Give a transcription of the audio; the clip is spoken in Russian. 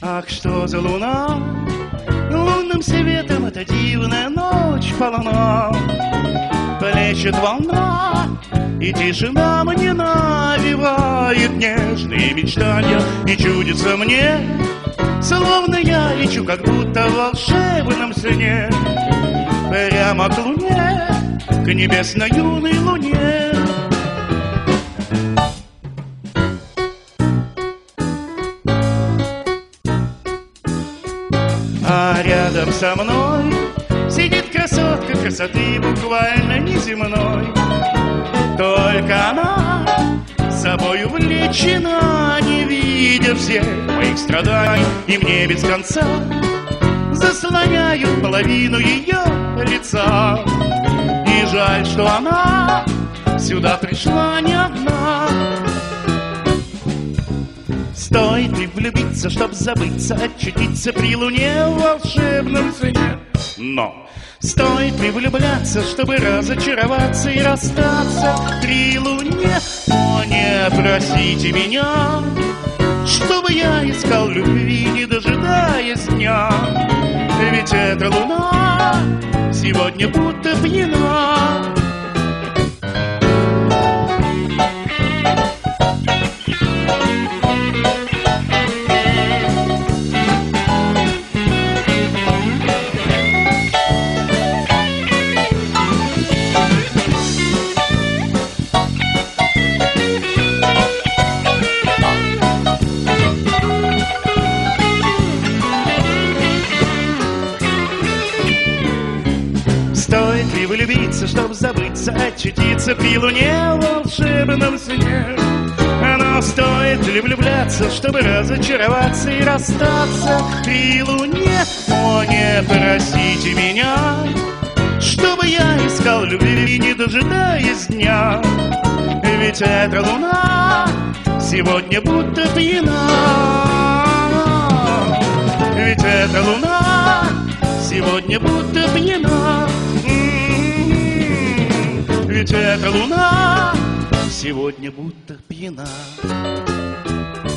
Ах, что за луна, лунным светом эта дивная ночь полна. Плещет волна, и тишина мне навевает нежные мечтания. И чудится мне, словно я лечу, как будто в волшебном сне, прямо к луне, к небесной юной луне. А рядом со мной сидит красотка, красоты буквально неземной. Только она собой увлечена, не видя всех моих страданий. И мне без конца заслоняют половину ее лица. И жаль, что она сюда пришла не одна. Стоит ли влюбиться, чтоб забыться, очутиться при луне в волшебном сне? Но стоит ли влюбляться, чтобы разочароваться и расстаться при луне? О, не просите меня, чтобы я искал любви, не дожидаясь дня. Ведь эта луна сегодня будто пьяна. Стоит ли влюбиться, чтоб забыться, очутиться при луне в волшебном сне? Но стоит ли влюбляться, чтобы разочароваться и расстаться при луне? О, не просите меня, чтобы я искал любви, не дожидаясь дня. Ведь эта луна сегодня будто пьяна. Ведь эта луна сегодня будто пьяна. Ведь эта луна сегодня будто пьяна.